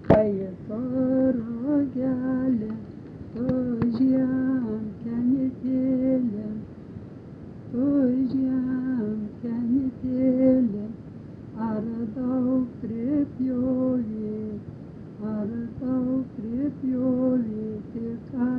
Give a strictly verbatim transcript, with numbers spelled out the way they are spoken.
Kaito ragelė, tu žemkę nedėlė, tu žemkę nedėlė, ar daug pripjovė, ar daug pripjovė, tik